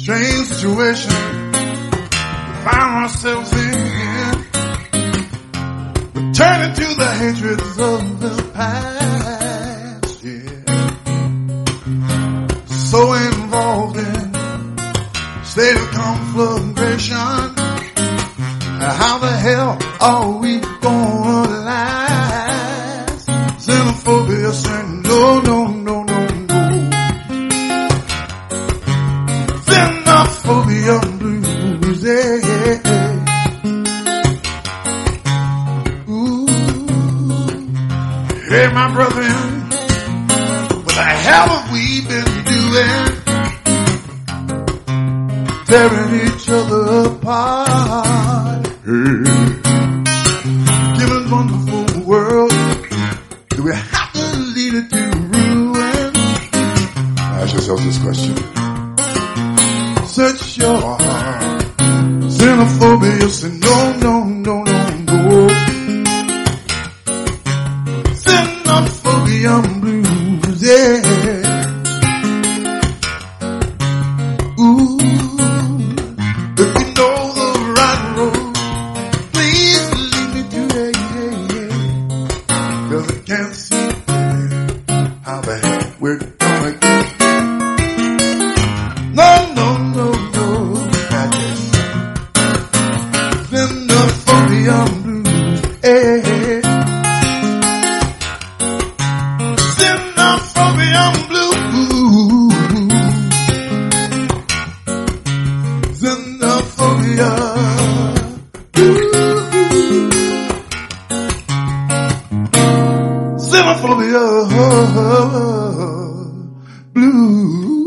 strange situation we found ourselves in. Returning to the hatreds of the past, yeah. So involved in state of conflagration. How the hell are we gonna last? Xenophobia saying no, no, no, no, no. Xenophobia blues, yeah, yeah. Ooh. Hey, my brethren, what the hell have we been doing? Tearing each other apart. Hey. Given wonderful world, do we have to lead it to ruin? Ask yourself this question. Search your heart. Xenophobia say no, no, no, no, no. Xenophobia blues, yeah. Ooh. Can't see how the heck we're gonna get. No, no, no, no, I guess. Xenophobia blues, eh. Xenophobia blues. Xenophobia Xenophobia blues.